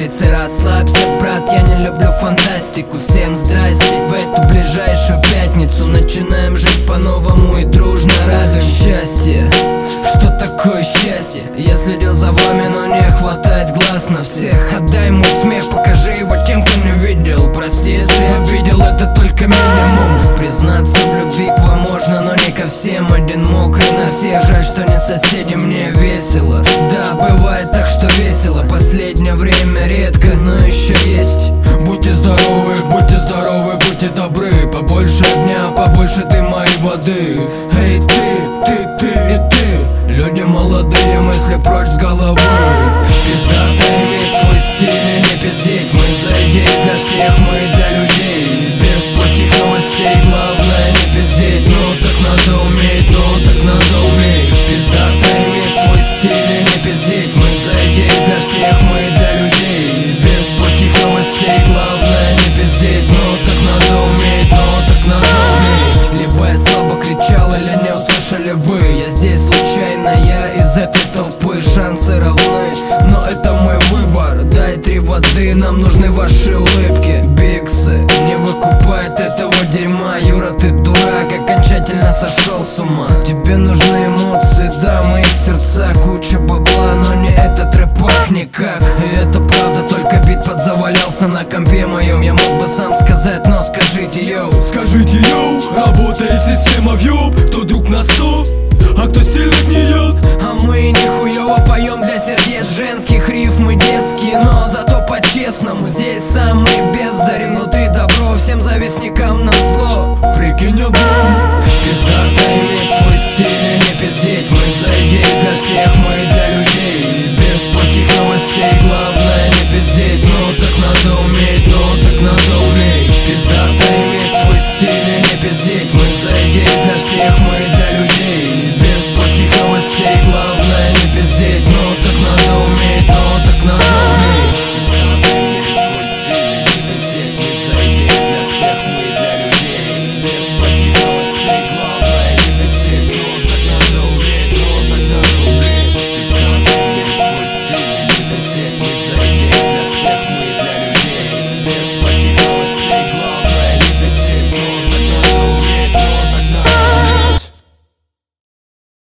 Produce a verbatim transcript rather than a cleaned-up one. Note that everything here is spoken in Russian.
улице. Расслабься, брат, я не люблю фантастику. Всем здрасте, в эту ближайшую пятницу начинаем жить по-новому и дружно радуем счастье. Что такое счастье? Я следил за вами, но не хватает глаз на всех. Отдай мой смех, покажи его тем, кто не видел. Прости, если обидел, это только минимум. Признаться в любви к вам можно, но не ко всем. Один мокрый на всех, жаль, что не соседи, мне весело. Да, бывает так, что весело. Последнее время редко, но еще есть. Будьте здоровы, будьте здоровы, будьте добры. Побольше огня, побольше дыма и воды. Эй, ты, ты, ты и ты. Люди молодые, мысли прочь с головы. Пиздато иметь свой стиль и не пиздеть. Мы за идеи для всех, мы для людей. Без плохих новостей, главное не пиздеть. Ну так надо уметь, ну так надо уметь. Пиздато иметь свой стиль и не пиздеть. Мы за идеи для всех, мы для людей. Без плохих новостей, главное не пиздеть. Ну так надо уметь, ну так надо уметь. Либо я слабо кричал, или не услышали вы. Я здесь случайно, я из этой толпы. Шансы равны, но это мой выбор. Дай три воды, нам нужны ваши улыбки. Биксы не выкупает этого дерьма. Юра, ты дурак, окончательно сошел с ума. Тебе нужны эмоции, да, моих сердца. Куча бабла, но не этот рэпак никак. И это правда, только бит подзавалялся на компе моем. Я мог бы сам сказать, но скажите, йоу. Скажите, йоу, работает система в юб.